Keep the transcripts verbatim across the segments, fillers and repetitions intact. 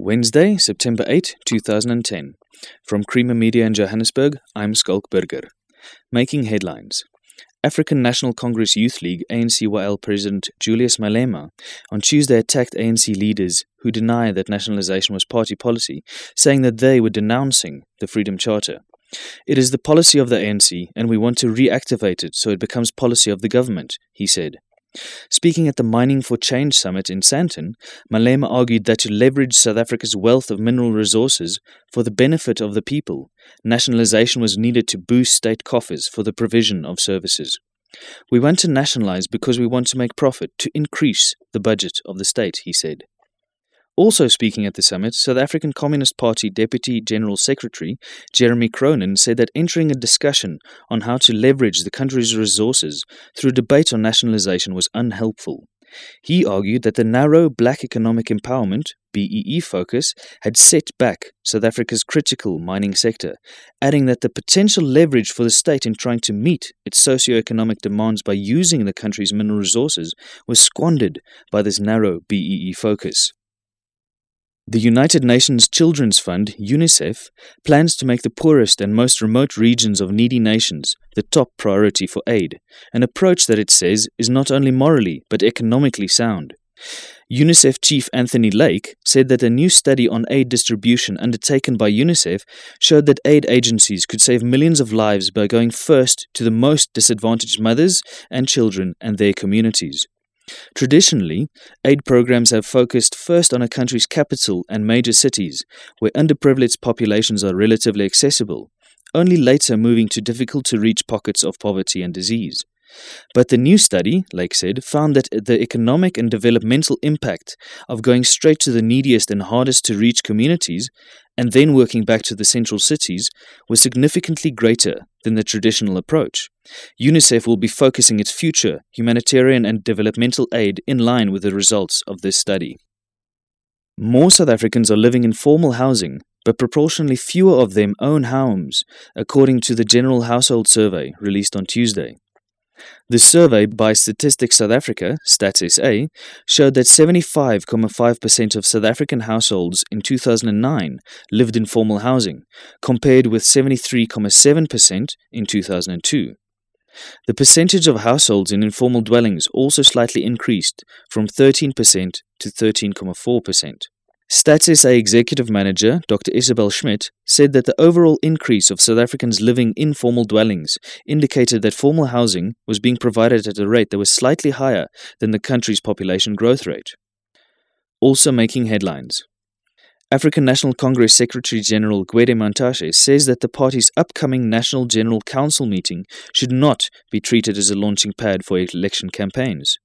Wednesday, September eighth, two thousand ten. From Creamer Media in Johannesburg, I'm Skalk Burger. Making headlines. African National Congress Youth League A N C Y L President Julius Malema on Tuesday attacked A N C leaders who deny that nationalization was party policy, saying that they were denouncing the Freedom Charter. It is the policy of the A N C and we want to reactivate it so it becomes policy of the government, he said. Speaking at the Mining for Change Summit in Sandton, Malema argued that to leverage South Africa's wealth of mineral resources for the benefit of the people, nationalization was needed to boost state coffers for the provision of services. We want to nationalize because we want to make profit, to increase the budget of the state, he said. Also speaking at the summit, South African Communist Party Deputy General Secretary Jeremy Cronin said that entering a discussion on how to leverage the country's resources through debate on nationalization was unhelpful. He argued that the narrow black economic empowerment B E E focus had set back South Africa's critical mining sector, adding that the potential leverage for the state in trying to meet its socio-economic demands by using the country's mineral resources was squandered by this narrow B E E focus. The United Nations Children's Fund, UNICEF, plans to make the poorest and most remote regions of needy nations the top priority for aid, an approach that it says is not only morally but economically sound. UNICEF Chief Anthony Lake said that a new study on aid distribution undertaken by UNICEF showed that aid agencies could save millions of lives by going first to the most disadvantaged mothers and children and their communities. Traditionally, aid programs have focused first on a country's capital and major cities, where underprivileged populations are relatively accessible, only later moving to difficult-to-reach pockets of poverty and disease. But the new study, Lake said, found that the economic and developmental impact of going straight to the neediest and hardest-to-reach communities and then working back to the central cities was significantly greater than the traditional approach. UNICEF will be focusing its future humanitarian and developmental aid in line with the results of this study. More South Africans are living in formal housing, but proportionally fewer of them own homes, according to the General Household Survey released on Tuesday. The survey by Statistics South Africa, Stats S A, showed that seventy-five point five percent of South African households in two thousand nine lived in formal housing, compared with seventy-three point seven percent in two thousand two. The percentage of households in informal dwellings also slightly increased from thirteen percent to thirteen point four percent. Stats S A Executive Manager Doctor Isabel Schmidt said that the overall increase of South Africans living in formal dwellings indicated that formal housing was being provided at a rate that was slightly higher than the country's population growth rate. Also making headlines. African National Congress Secretary General Gwede Mantashe says that the party's upcoming National General Council meeting should not be treated as a launching pad for election campaigns.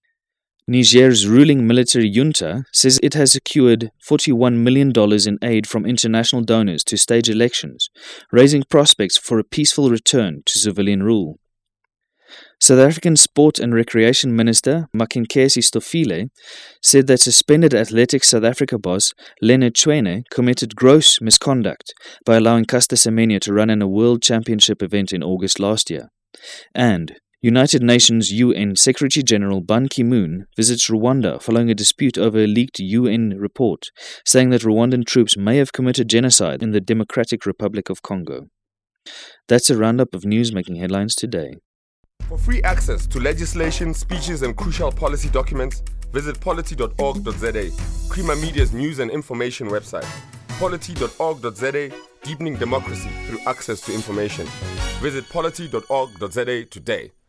Niger's ruling military junta says it has secured forty-one million dollars in aid from international donors to stage elections, raising prospects for a peaceful return to civilian rule. South African Sport and Recreation Minister Makinkesi Stofile said that suspended Athletics South Africa boss Leonard Chwene committed gross misconduct by allowing Caster Semenya to run in a World Championship event in August last year. And United Nations U N Secretary-General Ban Ki-moon visits Rwanda following a dispute over a leaked U N report, saying that Rwandan troops may have committed genocide in the Democratic Republic of Congo. That's a roundup of news making headlines today. For free access to legislation, speeches and crucial policy documents, visit polity dot org dot za, Creamer Media's news and information website. polity dot org dot za, deepening democracy through access to information. Visit polity dot org dot za today.